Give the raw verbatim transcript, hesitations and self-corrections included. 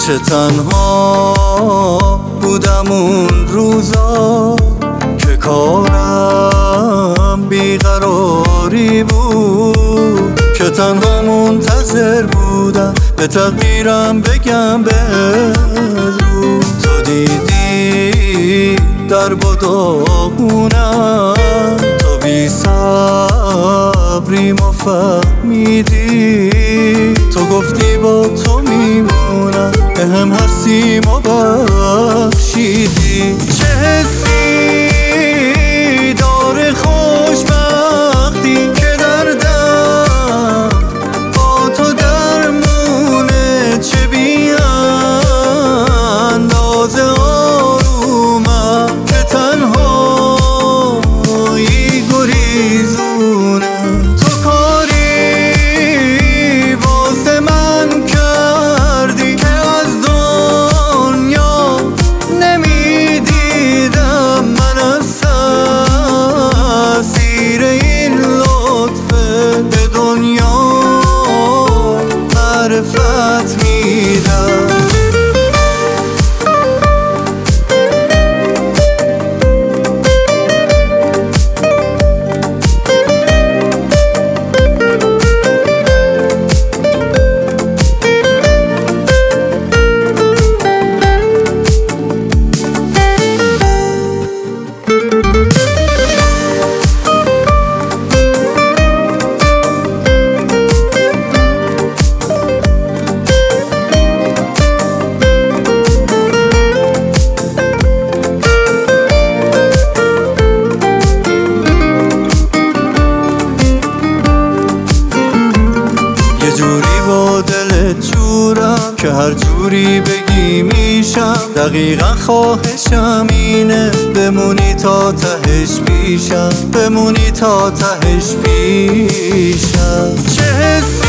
چه تنها بودم اون روزا که کارم بیقراری بود، که تنها منتظر بودم به تقدیرم بگم بزو. تو دیدی در بداغونم، تو بی صبری ما فهمیدی، تو گفتی با تو میمونم، به هم هستیم و بخشیدی. چه حسی داره خوشبختی که دردم با تو درمونه، چه بی اندازه آرومم که تنهایی گریزونه. تو کاری واسه من کردی که از دنیا نمیدیدم، من از تأثیر این لطفه به دنیا معرفت میدم. یه جوری با دلت جورم که هر جوری بگی میشم، دقیقا خواهشم اینه بمونی تا تهش پیشم، بمونی تا تهش پیشم. چه حسی